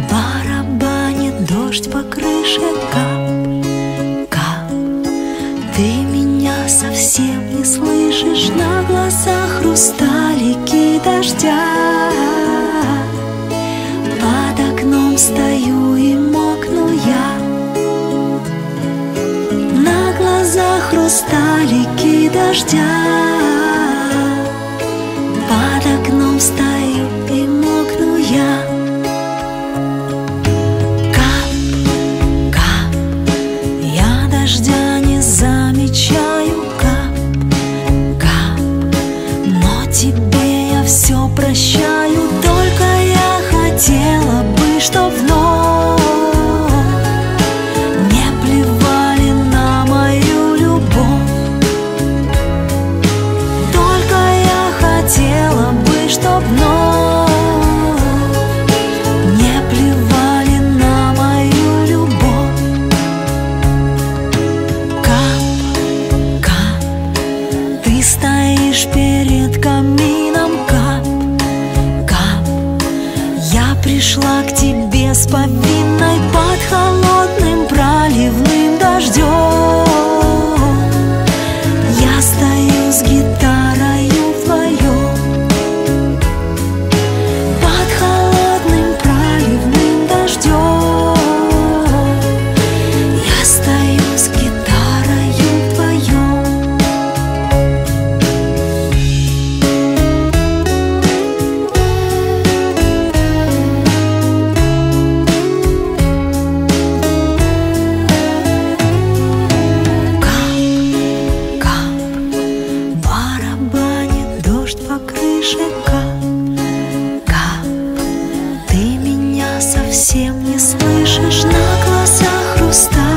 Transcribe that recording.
Барабанит дождь по крыше, кап, кап. Ты меня совсем не слышишь, на глазах хрусталики дождя. Под окном стою и мокну я. На глазах хрусталики дождя. Под окном стою и мокну я. Кап, кап, я дождя не замечаю, кап, кап. Но тебе я все прощаю, только я хотела бы, чтоб вновь не плевали на мою любовь. Только я хотела бы, чтоб вновь не плевали на мою любовь. Кап, кап, ты стоишь перед камином, кап, кап. Я пришла к тебе с повинной под холодным проливным дождем. Я стою с гитарою вдвоем под холодным проливным дождем. Я стою с гитарою вдвоем. Кап, кап, барабанит дождь по крыше, кап, кап. Ты меня совсем не слышишь, на глазах хрусталь.